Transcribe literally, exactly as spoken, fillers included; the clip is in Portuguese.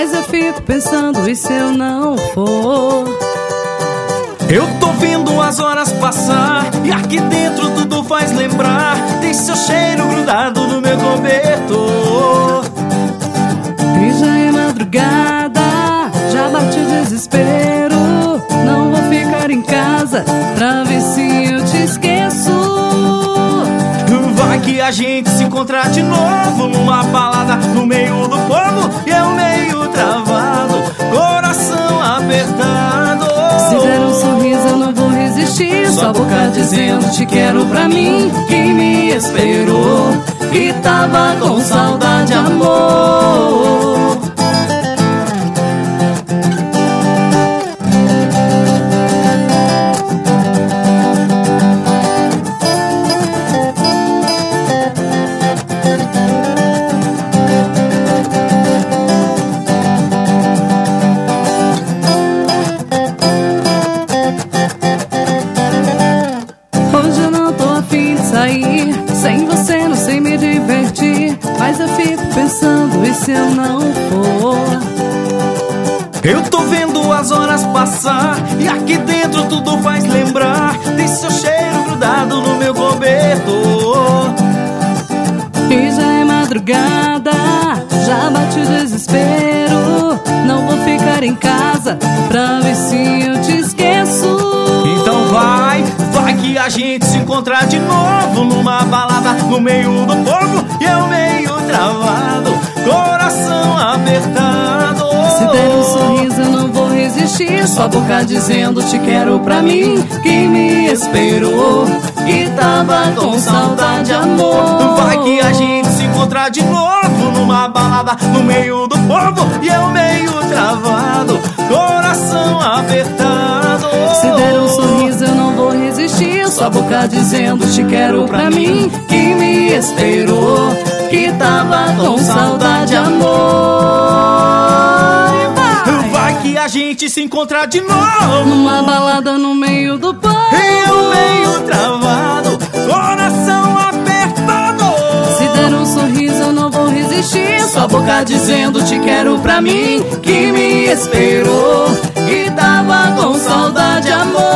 mas eu fico pensando, e se eu não for? Eu tô vendo as horas passar e aqui dentro tudo faz lembrar. Tem seu cheiro grudado no meu cobertor. E já é madrugada, já bate o desespero. Não vou ficar em casa pra ver se eu te esqueço. Vai que a gente se encontrar de novo numa balada no meio do povo, e eu meio travado, coração apertado. Se der um sorriso eu não vou resistir, sua boca dizendo te quero pra mim. Quem me esperou e tava com saudade, amor. Sem você não sei me divertir, mas eu fico pensando, e se eu não for? Eu tô vendo as horas passar e aqui dentro tudo faz lembrar. Tem seu cheiro grudado no meu cobertor. E já é madrugada, já bate o desespero. Não vou ficar em casa pra ver se eu te esqueço. Então vai, vai que a gente se encontrar de novo numa balada no meio do povo, e eu meio travado, coração apertado. Se der um sorriso eu não vou resistir, sua boca dizendo te quero pra mim. Quem me esperou e tava com saudade, amor. Vai que a gente se encontrar de novo numa balada no meio do povo, e eu meio travado, coração apertado. Se der um sorriso eu não vou resistir, sua boca dizendo te quero pra mim. Quem me esperou que tava com saudade, amor. Vai, vai que a gente se encontrar de novo numa balada no meio do povo, e eu meio travado, coração apertado. Se der um sorriso eu não vou resistir, sua boca dizendo te quero pra mim. Que me esperou e tava com saudade, amor.